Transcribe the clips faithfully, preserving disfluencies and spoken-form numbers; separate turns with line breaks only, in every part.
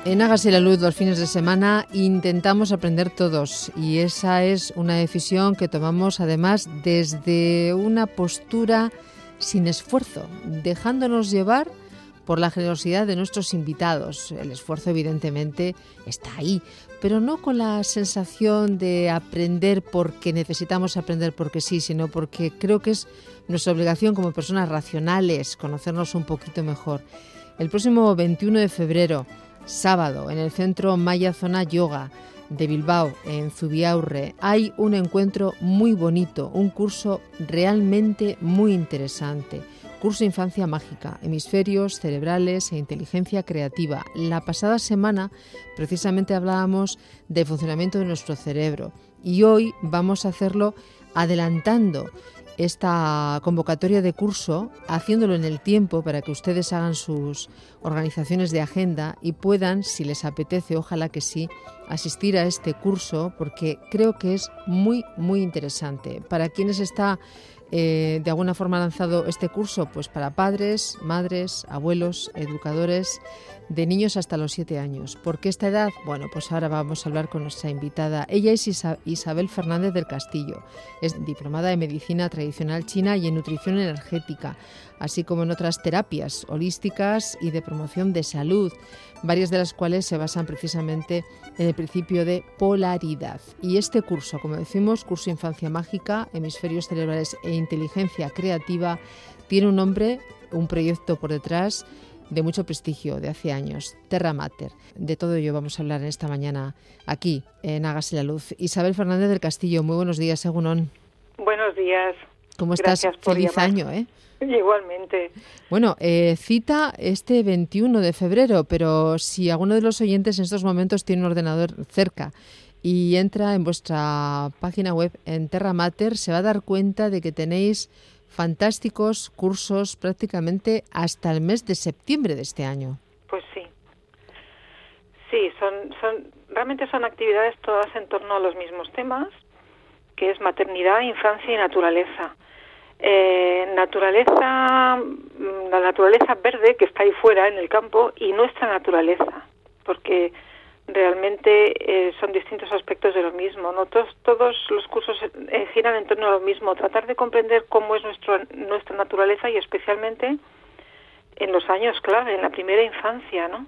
En Hágase la Luz los fines de semana intentamos aprender todos y esa es una decisión que tomamos además desde una postura sin esfuerzo, dejándonos llevar por la generosidad de nuestros invitados. El esfuerzo evidentemente está ahí, pero no con la sensación de aprender porque necesitamos aprender porque sí, sino porque creo que es nuestra obligación como personas racionales conocernos un poquito mejor. El próximo veintiuno de febrero, sábado, en el Centro Maya Zona Yoga de Bilbao, en Zubiaurre, hay un encuentro muy bonito, un curso realmente muy interesante. Curso Infancia Mágica, Hemisferios Cerebrales e Inteligencia Creativa. La pasada semana precisamente hablábamos del funcionamiento de nuestro cerebro y hoy vamos a hacerlo adelantando esta convocatoria de curso, haciéndolo en el tiempo para que ustedes hagan sus organizaciones de agenda y puedan, si les apetece, ojalá que sí, asistir a este curso porque creo que es muy, muy interesante. Para quienes está eh, de alguna forma lanzado este curso, pues para padres, madres, abuelos, educadores de niños hasta los siete años. ¿Por qué esta edad? Bueno, pues ahora vamos a hablar con nuestra invitada. Ella es Isa- Isabel Fernández del Castillo. Es diplomada en Medicina Tradicional China y en Nutrición Energética, así como en otras terapias holísticas y de promoción de salud, varias de las cuales se basan precisamente en el principio de polaridad. Y este curso, como decimos, Curso Infancia Mágica, Hemisferios Cerebrales e Inteligencia Creativa, tiene un nombre, un proyecto por detrás de mucho prestigio, de hace años, Terra Mater. De todo ello vamos a hablar en esta mañana aquí, en Hágase la Luz. Isabel Fernández del Castillo, muy buenos días, Egunon.
Buenos días.
¿Cómo estás?
Gracias por
Feliz
llamar.
año, ¿eh?
Igualmente.
Bueno, eh, cita este veintiuno de febrero, pero si alguno de los oyentes en estos momentos tiene un ordenador cerca y entra en vuestra página web en Terra Mater, se va a dar cuenta de que tenéis fantásticos cursos prácticamente hasta el mes de septiembre de este año.
Pues sí. Sí, son, son, realmente son actividades todas en torno a los mismos temas, que es maternidad, infancia y naturaleza. Eh, naturaleza, la naturaleza verde que está ahí fuera en el campo y nuestra naturaleza, porque realmente eh, son distintos aspectos de lo mismo, ¿no? Todos, todos los cursos eh, giran en torno a lo mismo, tratar de comprender cómo es nuestro, nuestra naturaleza y especialmente en los años clave, en la primera infancia, ¿no?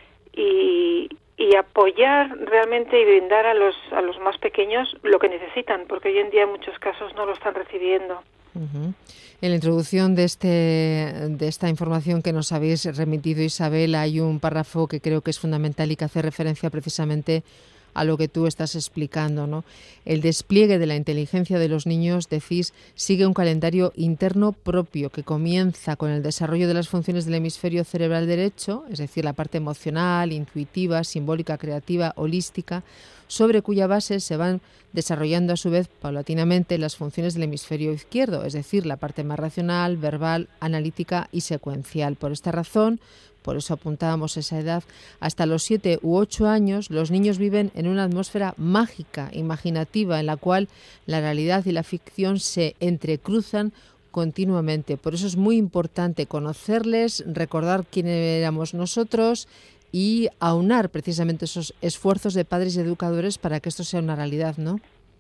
Y, y apoyar realmente y brindar a los, a los más pequeños lo que necesitan, porque hoy en día en muchos casos no lo están recibiendo.
Uh-huh. En la introducción de este de esta información que nos habéis remitido, Isabel, hay un párrafo que creo que es fundamental y que hace referencia precisamente a lo que tú estás explicando, ¿no? El despliegue de la inteligencia de los niños, decís, sigue un calendario interno propio que comienza con el desarrollo de las funciones del hemisferio cerebral derecho, es decir, la parte emocional, intuitiva, simbólica, creativa, holística, sobre cuya base se van desarrollando a su vez paulatinamente las funciones del hemisferio izquierdo, es decir, la parte más racional, verbal, analítica y secuencial. Por esta razón, por eso apuntábamos esa edad, hasta los siete u ocho años los niños viven en una atmósfera mágica, imaginativa, en la cual la realidad y la ficción se entrecruzan continuamente. Por eso es muy importante conocerles, recordar quién éramos nosotros y aunar precisamente esos esfuerzos de padres y educadores para que esto sea una realidad, ¿no?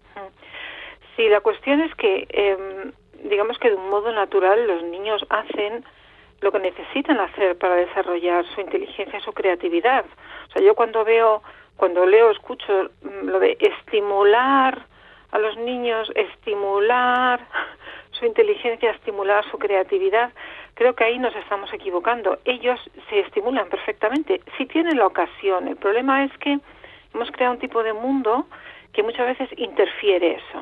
Sí, la cuestión es que, eh, digamos que de un modo natural los niños hacen lo que necesitan hacer para desarrollar su inteligencia, su creatividad. O sea, yo cuando veo, cuando leo, escucho lo de estimular a los niños, estimular su inteligencia, estimular su creatividad, creo que ahí nos estamos equivocando. Ellos se estimulan perfectamente si tienen la ocasión. El problema es que hemos creado un tipo de mundo que muchas veces interfiere eso.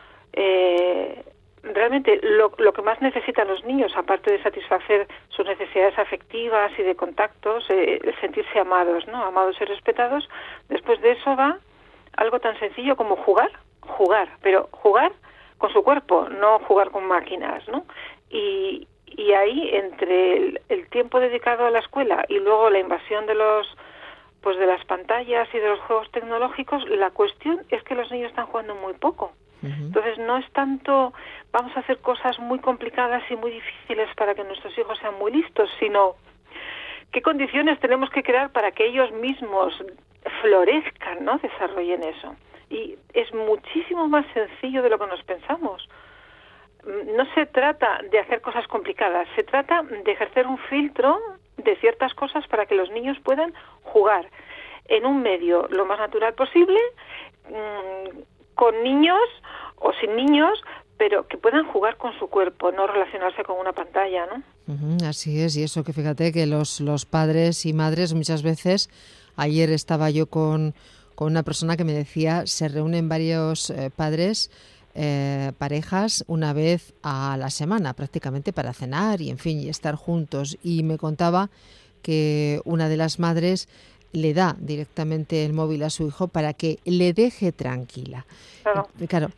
Eh, realmente lo, lo que más necesitan los niños, aparte de satisfacer sus necesidades afectivas y de contactos, eh, el sentirse amados, ¿no? Amados y respetados, después de eso va algo tan sencillo como jugar, jugar, pero jugar con su cuerpo, no jugar con máquinas, ¿no? Y, y ahí, entre el, el tiempo dedicado a la escuela y luego la invasión de los pues de las pantallas y de los juegos tecnológicos, la cuestión es que los niños están jugando muy poco. Uh-huh. Entonces no es tanto vamos a hacer cosas muy complicadas y muy difíciles para que nuestros hijos sean muy listos, sino qué condiciones tenemos que crear para que ellos mismos florezcan, ¿no? Desarrollen eso. Y es muchísimo más sencillo de lo que nos pensamos. No se trata de hacer cosas complicadas, se trata de ejercer un filtro de ciertas cosas para que los niños puedan jugar en un medio lo más natural posible, mmm, con niños o sin niños, pero que puedan jugar con su cuerpo, no relacionarse con una pantalla, ¿no?
Uh-huh, así es, y eso que fíjate que los, los padres y madres muchas veces, ayer estaba yo con, con una persona que me decía, se reúnen varios eh, padres, eh, parejas, una vez a la semana prácticamente para cenar y en fin, y estar juntos, y me contaba que una de las madres le da directamente el móvil a su hijo para que le deje tranquila.
Claro.
Eh, claro,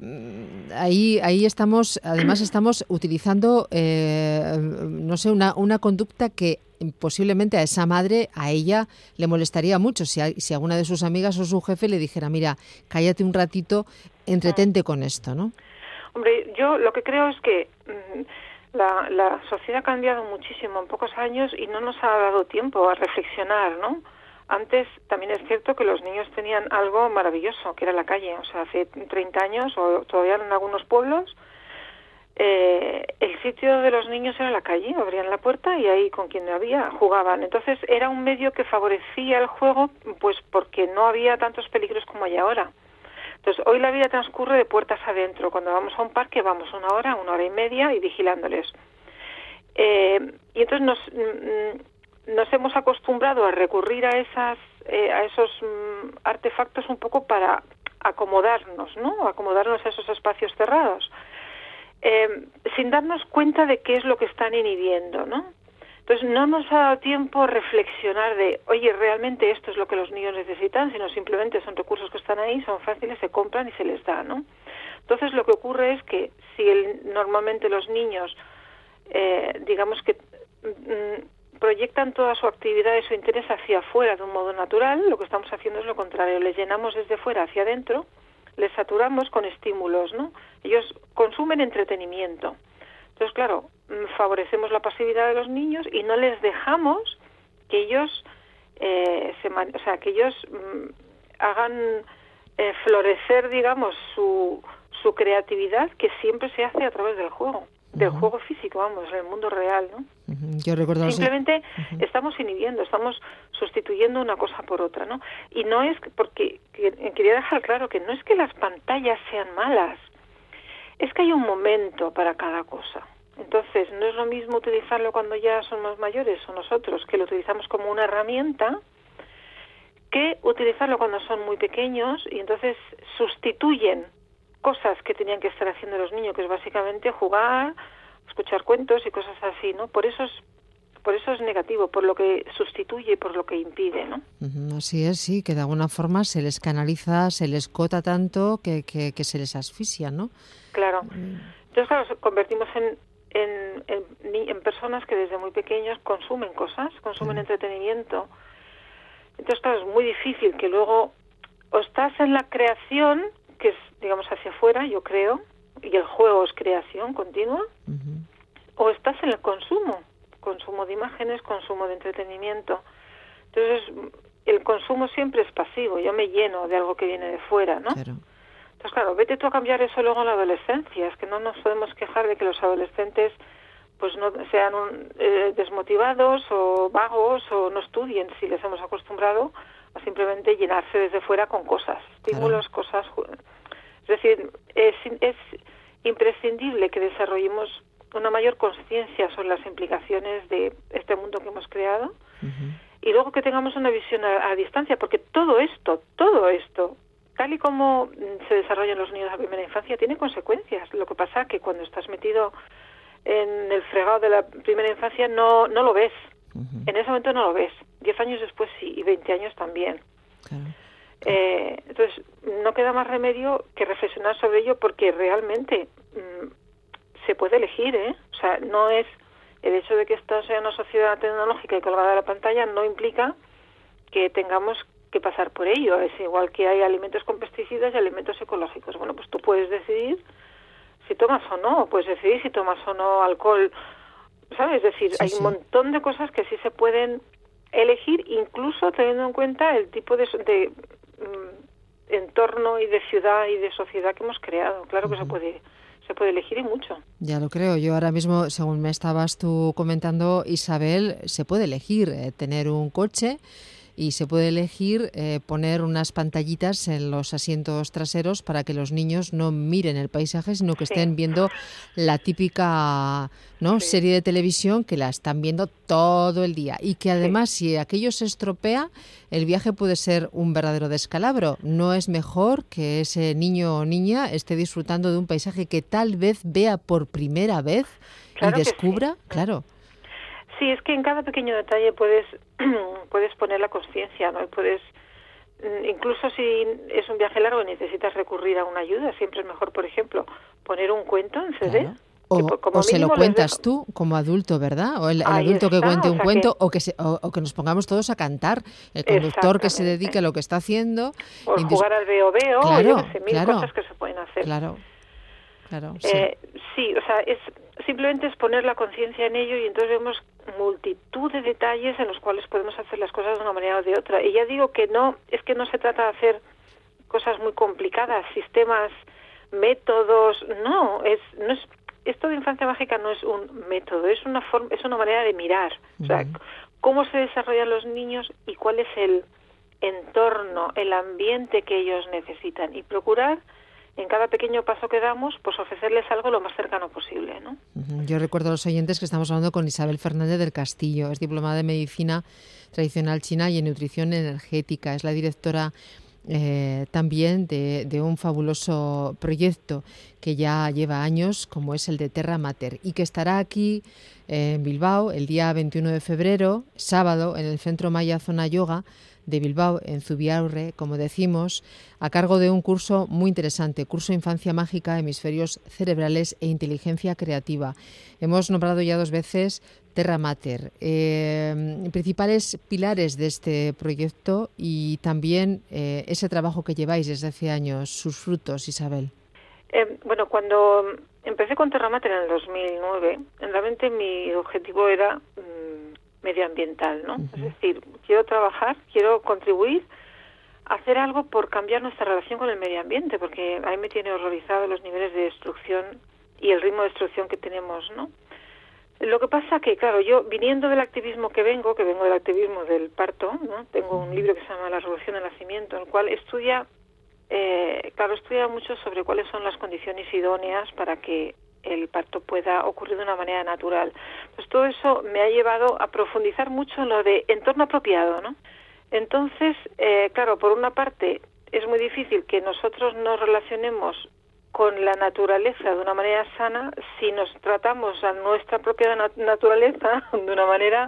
ahí ahí estamos, además estamos utilizando, eh, no sé, una, una conducta que posiblemente a esa madre, a ella le molestaría mucho si, a, si alguna de sus amigas o su jefe le dijera, mira, cállate un ratito, entretente con esto, ¿no?
Hombre, yo lo que creo es que mmm, la, la sociedad ha cambiado muchísimo en pocos años y no nos ha dado tiempo a reflexionar, ¿no? Antes también es cierto que los niños tenían algo maravilloso, que era la calle. O sea, hace treinta años, o todavía en algunos pueblos, eh, el sitio de los niños era la calle. Abrían la puerta y ahí con quien había jugaban. Entonces era un medio que favorecía el juego, pues porque no había tantos peligros como hay ahora. Entonces hoy la vida transcurre de puertas adentro. Cuando vamos a un parque vamos una hora, una hora y media y vigilándoles. Eh, y entonces nos... Mm, nos hemos acostumbrado a recurrir a esas eh, a esos mm, artefactos un poco para acomodarnos, ¿no? Acomodarnos a esos espacios cerrados, eh, sin darnos cuenta de qué es lo que están inhibiendo, ¿no? Entonces no nos ha dado tiempo a reflexionar de, oye, realmente esto es lo que los niños necesitan, sino simplemente son recursos que están ahí, son fáciles, se compran y se les da, ¿no? Entonces lo que ocurre es que si el, normalmente los niños, eh, digamos que mm, proyectan toda su actividad y su interés hacia afuera de un modo natural, lo que estamos haciendo es lo contrario, les llenamos desde fuera hacia adentro, les saturamos con estímulos, ¿no? Ellos consumen entretenimiento. Entonces, claro, favorecemos la pasividad de los niños y no les dejamos que ellos, eh, se man- o sea, que ellos mm, hagan eh, florecer, digamos, su, su creatividad, que siempre se hace a través del juego. Del uh-huh. juego físico, vamos, en el mundo real, ¿no?
Uh-huh. Yo recuerdo
Simplemente
uh-huh.
estamos inhibiendo, estamos sustituyendo una cosa por otra, ¿no? Y no es que, porque que, quería dejar claro que no es que las pantallas sean malas, es que hay un momento para cada cosa. Entonces, no es lo mismo utilizarlo cuando ya somos mayores o nosotros, que lo utilizamos como una herramienta, que utilizarlo cuando son muy pequeños y entonces sustituyen cosas que tenían que estar haciendo los niños, que es básicamente jugar, escuchar cuentos y cosas así, ¿no? Por eso es, por eso es negativo, por lo que sustituye y por lo que impide, ¿no?
Uh-huh, así es, sí, que de alguna forma se les canaliza, se les cota tanto que, que, que se les asfixia, ¿no?
Claro. Entonces, claro, nos convertimos en, en, en, en personas que desde muy pequeños consumen cosas, consumen uh-huh. entretenimiento. Entonces, claro, es muy difícil que luego o estás en la creación, que es, digamos, hacia afuera, yo creo, y el juego es creación continua, uh-huh. o estás en el consumo, consumo de imágenes, consumo de entretenimiento. Entonces, el consumo siempre es pasivo, yo me lleno de algo que viene de fuera, ¿no?
Claro.
Entonces, claro, vete tú a cambiar eso luego en la adolescencia, es que no nos podemos quejar de que los adolescentes pues no sean un, eh, desmotivados o vagos o no estudien si les hemos acostumbrado a simplemente llenarse desde fuera con cosas, estímulos, claro. cosas. Es decir, es, es imprescindible que desarrollemos una mayor conciencia sobre las implicaciones de este mundo que hemos creado uh-huh. y luego que tengamos una visión a, a distancia, porque todo esto, todo esto, tal y como se desarrollan los niños a primera infancia, tiene consecuencias. Lo que pasa es que cuando estás metido en el fregado de la primera infancia no, no lo ves. Uh-huh. En ese momento no lo ves. Diez años después sí, y veinte años también. Claro. Eh, entonces, no queda más remedio que reflexionar sobre ello porque realmente mmm, se puede elegir, ¿eh? O sea, no es el hecho de que esta sea una sociedad tecnológica y colgada de la pantalla no implica que tengamos que pasar por ello. Es igual que hay alimentos con pesticidas y alimentos ecológicos. Bueno, pues tú puedes decidir si tomas o no, puedes decidir si tomas o no alcohol, ¿sabes? Es decir, sí, hay sí. un montón de cosas que sí se pueden elegir incluso teniendo en cuenta el tipo de, de mm, entorno y de ciudad y de sociedad que hemos creado. Claro que uh-huh. se puede se puede elegir y mucho.
Ya lo creo. Yo ahora mismo, según me estabas tú comentando, Isabel, se puede elegir eh, tener un coche y se puede elegir eh, poner unas pantallitas en los asientos traseros para que los niños no miren el paisaje, sino que sí. estén viendo la típica ¿no? sí. serie de televisión que la están viendo todo el día. Y que además, sí. si aquello se estropea, el viaje puede ser un verdadero descalabro. No es mejor que ese niño o niña esté disfrutando de un paisaje que tal vez vea por primera vez
claro
y descubra,
sí.
claro.
Sí, es que en cada pequeño detalle puedes puedes poner la conciencia, ¿no? Y puedes, incluso si es un viaje largo y necesitas recurrir a una ayuda, siempre es mejor, por ejemplo, poner un cuento en C D.
Claro. O,
que, como
o se lo cuentas
dejo...
tú como adulto, ¿verdad? O el, el
Ahí
adulto
está,
que cuente
o
un
sea
cuento
que...
o, que se, o, o que nos pongamos todos a cantar. El conductor que se dedique a lo que está haciendo.
O
indis...
jugar al veo veo,
claro,
o yo que sé, mil
claro,
cosas que se pueden hacer.
Claro, claro, sí.
Eh, sí, o sea, es simplemente es poner la conciencia en ello y entonces vemos multitud de detalles en los cuales podemos hacer las cosas de una manera o de otra. Y ya digo que no, es que no se trata de hacer cosas muy complicadas, sistemas, métodos, no, es no es esto de infancia mágica no es un método, es una forma, es una manera de mirar, uh-huh. o sea, cómo se desarrollan los niños y cuál es el entorno, el ambiente que ellos necesitan y procurar en cada pequeño paso que damos, pues ofrecerles algo lo más cercano posible, ¿no?
Uh-huh. Yo recuerdo a los oyentes que estamos hablando con Isabel Fernández del Castillo, es diplomada en Medicina Tradicional China y en Nutrición Energética, es la directora Eh, también de, de un fabuloso proyecto que ya lleva años, como es el de Terra Mater, y que estará aquí eh, en Bilbao el día veintiuno de febrero, sábado, en el Centro Maya Zona Yoga de Bilbao, en Zubiaurre, como decimos, a cargo de un curso muy interesante, curso Infancia Mágica, Hemisferios Cerebrales e Inteligencia Creativa. Hemos nombrado ya dos veces Terra Mater, eh, principales pilares de este proyecto y también eh, ese trabajo que lleváis desde hace años, sus frutos, Isabel.
Eh, bueno, cuando empecé con Terra Mater en el dos mil nueve, realmente mi objetivo era mmm, medioambiental, ¿no? Uh-huh. Es decir, quiero trabajar, quiero contribuir a hacer algo por cambiar nuestra relación con el medio ambiente, porque a mí me tiene horrorizado los niveles de destrucción y el ritmo de destrucción que tenemos, ¿no? Lo que pasa que, claro, yo viniendo del activismo que vengo, que vengo del activismo del parto, ¿no? Tengo un libro que se llama La Revolución del Nacimiento, en el cual estudia, eh, claro, estudia mucho sobre cuáles son las condiciones idóneas para que el parto pueda ocurrir de una manera natural. Pues todo eso me ha llevado a profundizar mucho en lo de entorno apropiado, ¿no? Entonces, eh, claro, por una parte es muy difícil que nosotros nos relacionemos con la naturaleza de una manera sana si nos tratamos a nuestra propia nat- naturaleza de una manera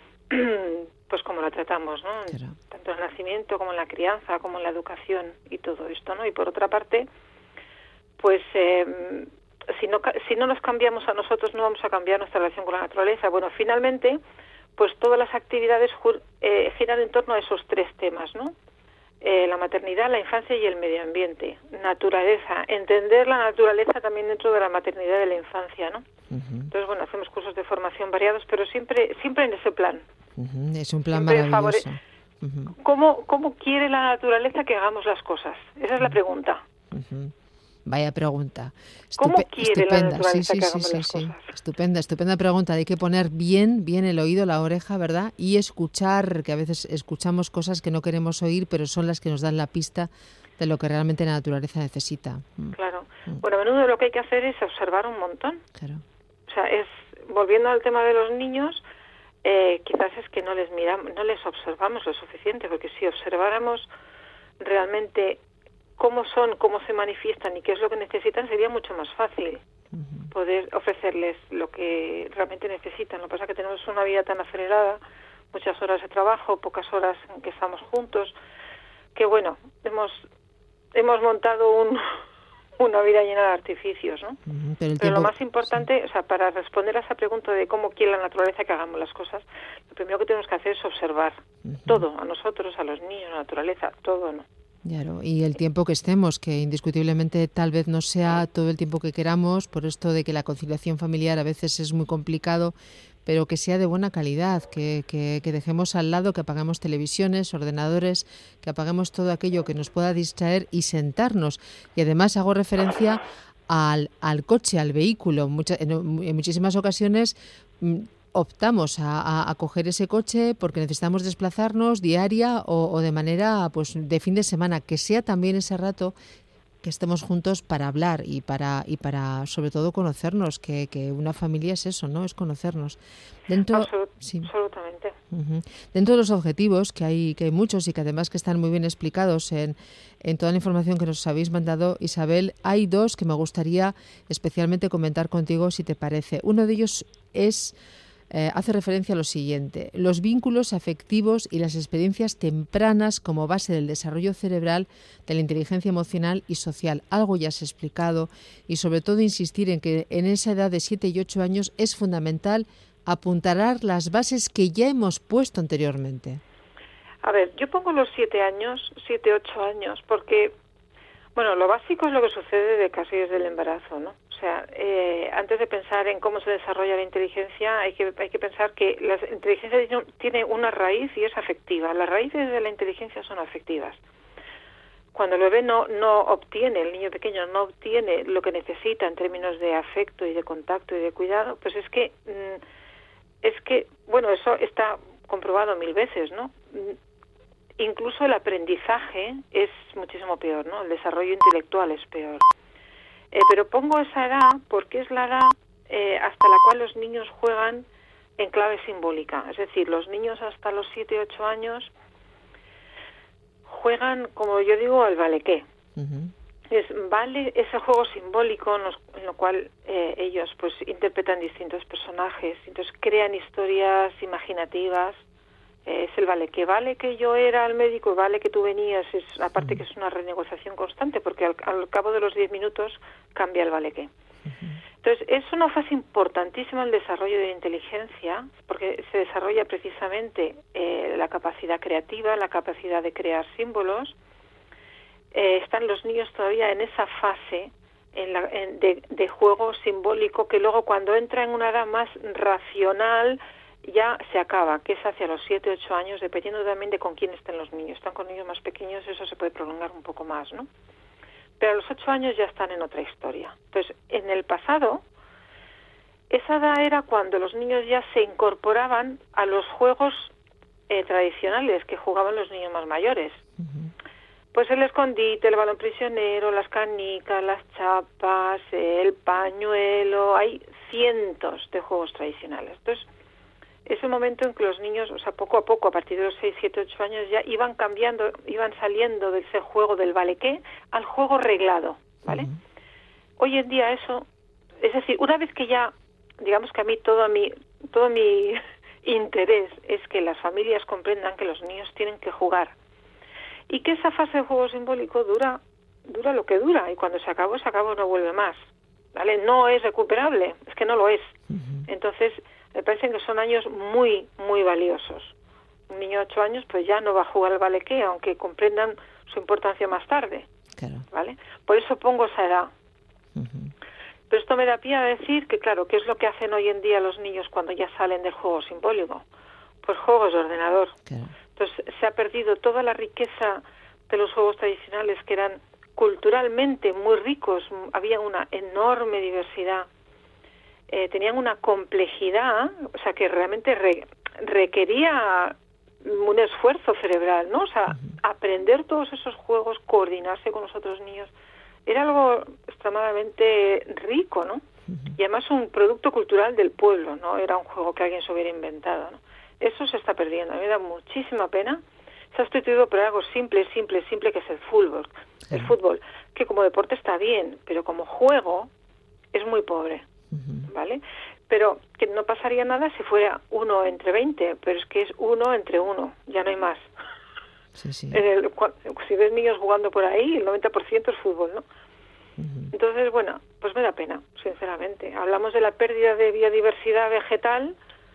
pues como la tratamos, ¿no? Claro. Tanto en el nacimiento como en la crianza, como en la educación y todo esto, ¿no? Y por otra parte, pues eh, si no si no nos cambiamos a nosotros no vamos a cambiar nuestra relación con la naturaleza. Bueno, finalmente, pues todas las actividades ju- eh, giran en torno a esos tres temas, ¿no? Eh, la maternidad, la infancia y el medio ambiente. Naturaleza, entender la naturaleza también dentro de la maternidad y de la infancia, ¿no? Uh-huh. Entonces, bueno, hacemos cursos de formación variados, pero siempre siempre en ese plan.
Uh-huh. Es un plan
siempre
maravilloso.
Favore- uh-huh. ¿Cómo, ¿Cómo quiere la naturaleza que hagamos las cosas? Esa es la pregunta.
Uh-huh. Vaya pregunta. Estupe-
¿Cómo quiere
estupenda.
la naturaleza
sí, sí,
que
sí,
hagamos
sí,
las
sí.
cosas?
Estupenda, estupenda pregunta. Hay que poner bien, bien el oído, la oreja, ¿verdad? Y escuchar, que a veces escuchamos cosas que no queremos oír, pero son las que nos dan la pista de lo que realmente la naturaleza necesita.
Claro. Mm. Bueno, a menudo lo que hay que hacer es observar un montón.
Claro.
O sea, es volviendo al tema de los niños, eh, quizás es que no les miramos, no les observamos lo suficiente, porque si observáramos realmente cómo son, cómo se manifiestan y qué es lo que necesitan, sería mucho más fácil uh-huh. poder ofrecerles lo que realmente necesitan. Lo que pasa es que tenemos una vida tan acelerada, muchas horas de trabajo, pocas horas en que estamos juntos, que bueno, hemos hemos montado un, una vida llena de artificios, ¿no?
Uh-huh. Pero, el
Pero
tiempo...
lo más importante, sí. o sea, para responder a esa pregunta de cómo quiere la naturaleza que hagamos las cosas, lo primero que tenemos que hacer es observar uh-huh. todo, a nosotros, a los niños, a la naturaleza, todo, ¿no?
Claro, y el tiempo que estemos, que indiscutiblemente tal vez no sea todo el tiempo que queramos, por esto de que la conciliación familiar a veces es muy complicado, pero que sea de buena calidad, que, que, que dejemos al lado, que apaguemos televisiones, ordenadores, que apaguemos todo aquello que nos pueda distraer y sentarnos. Y además hago referencia al, al coche, al vehículo. Mucha, en, en muchísimas ocasiones optamos a, a, a coger ese coche porque necesitamos desplazarnos diaria o, o de manera pues de fin de semana, que sea también ese rato que estemos juntos para hablar y para y para sobre todo conocernos, que, que una familia es eso, ¿no? Es conocernos. Dentro,
Absolut,
sí.
Absolutamente.
Uh-huh. Dentro de los objetivos, que hay que hay muchos y que además que están muy bien explicados en, en toda la información que nos habéis mandado, Isabel, hay dos que me gustaría especialmente comentar contigo, si te parece. Uno de ellos es Eh, hace referencia a lo siguiente: los vínculos afectivos y las experiencias tempranas como base del desarrollo cerebral, de la inteligencia emocional y social. Algo ya has explicado, y sobre todo insistir en que en esa edad de siete y ocho años es fundamental apuntalar las bases que ya hemos puesto anteriormente.
A ver, yo pongo los siete años, siete, ocho años, porque, bueno, lo básico es lo que sucede de casi desde el embarazo, ¿no? O sea, eh, antes de pensar en cómo se desarrolla la inteligencia, hay que hay que pensar que la inteligencia tiene una raíz y es afectiva. Las raíces de la inteligencia son afectivas. Cuando el bebé no no obtiene, el niño pequeño no obtiene lo que necesita en términos de afecto y de contacto y de cuidado, pues es que es que bueno, eso está comprobado mil veces, ¿no? Incluso el aprendizaje es muchísimo peor, ¿no? El desarrollo intelectual es peor. Eh, pero pongo esa edad porque es la edad eh, hasta la cual los niños juegan en clave simbólica. Es decir, los niños hasta los siete, ocho años juegan, como yo digo, al vale-qué. Uh-huh. Es vale ese juego simbólico en, los, en lo cual eh, ellos pues interpretan distintos personajes, entonces crean historias imaginativas. Es el vale que vale que yo era el médico, vale que tú venías, es aparte que es una renegociación constante porque al, al cabo de los diez minutos cambia el vale que. Entonces es una fase importantísima el desarrollo de la inteligencia porque se desarrolla precisamente eh, la capacidad creativa, la capacidad de crear símbolos. Eh, están los niños todavía en esa fase en la, en, de, de juego simbólico que luego cuando entra en una edad más racional ya se acaba, que es hacia los siete, ocho años, dependiendo también de con quién estén los niños. Están con niños más pequeños, eso se puede prolongar un poco más, ¿no? Pero a los ocho años ya están en otra historia. Entonces, en el pasado, esa edad era cuando los niños ya se incorporaban a los juegos eh, tradicionales que jugaban los niños más mayores. Uh-huh. Pues el escondite, el balón prisionero, las canicas, las chapas, el pañuelo, hay cientos de juegos tradicionales. Entonces, es el momento en que los niños, o sea, poco a poco, a partir de los seis, siete, ocho años, ya iban cambiando, iban saliendo de ese juego del vale-qué al juego reglado, ¿vale? Uh-huh. Hoy en día eso, es decir, una vez que ya, digamos que a mí todo mi, todo mi interés es que las familias comprendan que los niños tienen que jugar y que esa fase de juego simbólico dura, dura lo que dura y cuando se acabó, se acabó, no vuelve más, ¿vale? No es recuperable, es que no lo es. Uh-huh. Entonces, me parecen que son años muy, muy valiosos. Un niño de ocho años pues ya no va a jugar al vale-qué, aunque comprendan su importancia más tarde. Claro. ¿Vale? Por eso pongo esa edad. Uh-huh. Pero esto me da pie a decir que, claro, ¿qué es lo que hacen hoy en día los niños cuando ya salen del juego simbólico? Pues juegos de ordenador. Claro. Entonces se ha perdido toda la riqueza de los juegos tradicionales que eran culturalmente muy ricos. Había una enorme diversidad. Eh, tenían una complejidad, o sea, que realmente re, requería un esfuerzo cerebral, ¿no? O sea, uh-huh. aprender todos esos juegos, coordinarse con los otros niños, era algo extremadamente rico, ¿no? Uh-huh. Y además un producto cultural del pueblo, ¿no? Era un juego que alguien se hubiera inventado, ¿no? Eso se está perdiendo, a mí me da muchísima pena. Se ha sustituido por algo simple, simple, simple, que es el fútbol. Uh-huh. El fútbol, que como deporte está bien, pero como juego es muy pobre. ¿Vale? Pero que no pasaría nada si fuera uno entre veinte, pero es que es uno entre uno, ya no hay más. Sí, sí. En el, si ves niños jugando por ahí, el noventa por ciento es fútbol, ¿no? Uh-huh. Entonces, bueno, pues me da pena, sinceramente. Hablamos de la pérdida de biodiversidad vegetal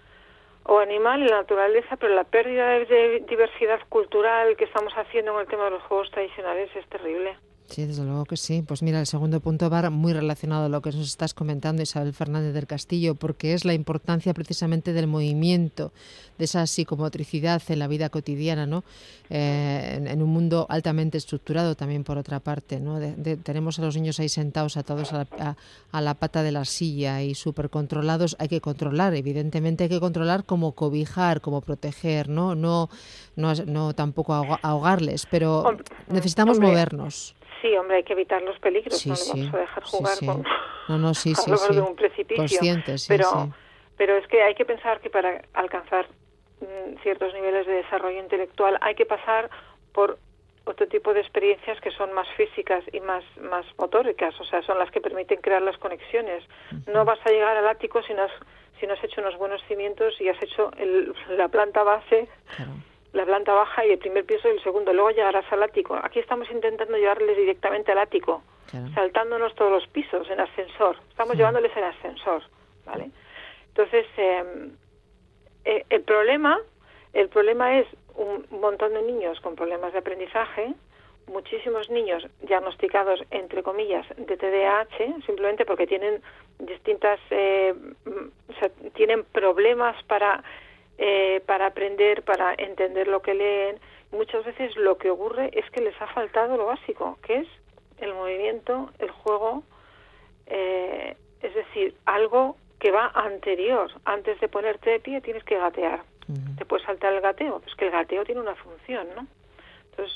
o animal en la naturaleza, pero la pérdida de diversidad cultural que estamos haciendo en el tema de los juegos tradicionales es terrible.
Sí, desde luego que sí. Pues mira, el segundo punto va muy relacionado a lo que nos estás comentando, Isabel Fernández del Castillo, porque es la importancia precisamente del movimiento, de esa psicomotricidad en la vida cotidiana, ¿no? Eh, en, en un mundo altamente estructurado también, por otra parte, ¿no? De, de, tenemos a los niños ahí sentados, atados a la, a, a la pata de la silla y súper controlados. Hay que controlar, evidentemente hay que controlar como cobijar, como proteger, ¿no? No, no, no tampoco ahogarles, pero necesitamos
Hombre.
movernos.
Sí, hombre, hay que evitar los peligros,
sí,
no
sí,
le vamos a dejar jugar
sí, sí.
con
no, no, sí, sí,
a
sí.
de un precipicio.
Conscientes, sí,
pero,
sí.
pero es que hay que pensar que para alcanzar mm, ciertos niveles de desarrollo intelectual hay que pasar por otro tipo de experiencias que son más físicas y más, más motóricas, o sea, son las que permiten crear las conexiones. Uh-huh. No vas a llegar al ático si no has, si no has hecho unos buenos cimientos y has hecho el, la planta base, claro. La planta baja y el primer piso y el segundo. Luego llegarás al ático. Aquí estamos intentando llevarles directamente al ático, claro. Saltándonos todos los pisos en ascensor. Estamos uh-huh. llevándoles en ascensor, ¿vale? Entonces, eh, eh, el problema, el problema es un montón de niños con problemas de aprendizaje, muchísimos niños diagnosticados, entre comillas, de T D A H, simplemente porque tienen distintas, eh, o sea, tienen problemas para... Eh, para aprender, para entender lo que leen. Muchas veces lo que ocurre es que les ha faltado lo básico, que es el movimiento, el juego, eh, es decir, algo que va anterior. Antes de ponerte de pie tienes que gatear. Uh-huh. Te puedes saltar el gateo, pues que el gateo tiene una función, ¿no? Entonces,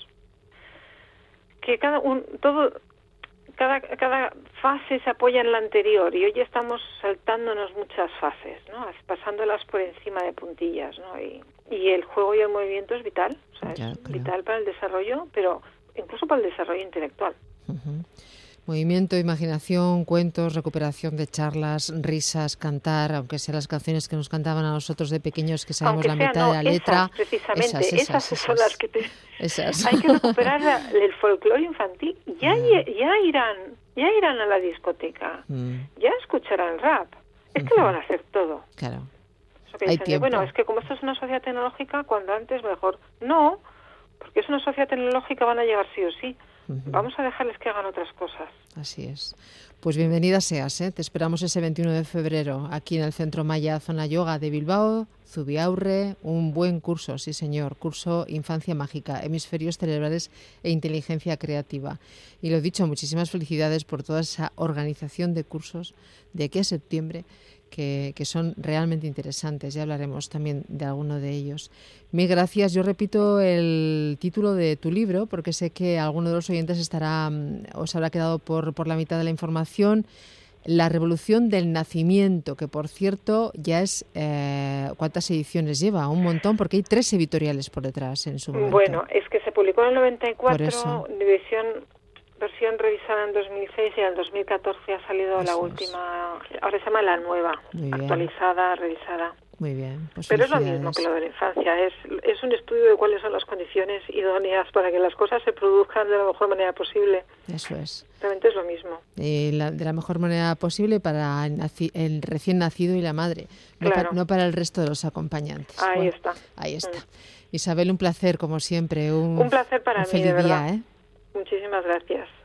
que cada un, todo... Cada, cada fase se apoya en la anterior y hoy estamos saltándonos muchas fases, ¿no? Pasándolas por encima de puntillas, ¿no? Y, y el juego y el movimiento es vital, o sea, ya, es claro. vital para el desarrollo, pero incluso para el desarrollo intelectual.
Uh-huh. Movimiento, imaginación, cuentos, recuperación de charlas, risas, cantar, aunque sean las canciones que nos cantaban a nosotros de pequeños, que sabemos
aunque
la
sea,
mitad
no,
de la letra.
Esas, precisamente, esas,
esas,
esas,
esas
son las que te...
Esas.
Hay que recuperar la, el folclore infantil. Ya, uh-huh. ya irán, ya irán a la discoteca, uh-huh. ya escucharán rap. Es que uh-huh. lo van a hacer todo.
Claro.
Eso que dicen, de, bueno, es que como esto es una sociedad tecnológica, cuando antes mejor. No, porque es una sociedad tecnológica, van a llegar sí o sí. Uh-huh. Vamos a dejarles que hagan otras cosas.
Así es. Pues bienvenida seas, ¿eh? Te esperamos ese veintiuno de febrero aquí en el Centro Maya Zona Yoga de Bilbao, Zubiaurre, un buen curso, sí señor, curso Infancia Mágica, Hemisferios Cerebrales e Inteligencia Creativa. Y lo dicho, muchísimas felicidades por toda esa organización de cursos de aquí a septiembre, que, que son realmente interesantes. Ya hablaremos también de alguno de ellos. Mil gracias. Yo repito el título de tu libro, porque sé que alguno de los oyentes estará, os habrá quedado por, por la mitad de la información. La revolución del nacimiento, que por cierto ya es... Eh, ¿cuántas ediciones lleva? Un montón, porque hay tres editoriales por detrás en su momento.
Bueno, es que se publicó en el noventa y cuatro, división... versión revisada en dos mil seis y en el dos mil catorce ha salido Eso la última, es. ahora se llama la nueva, actualizada, revisada.
Muy bien. Pues
pero es lo mismo que lo de la infancia, es, es un estudio de cuáles son las condiciones idóneas para que las cosas se produzcan de la mejor manera posible.
Eso es.
Realmente es lo mismo.
Eh, la, de la mejor manera posible para el, naci, el recién nacido y la madre, no,
claro.
pa, no para el resto de los acompañantes.
Ahí
bueno,
está.
Ahí está. Mm.
Mm.
Isabel, un placer como siempre. Un,
un placer para
un
mí,
feliz
de verdad.
día, ¿eh?
Muchísimas gracias.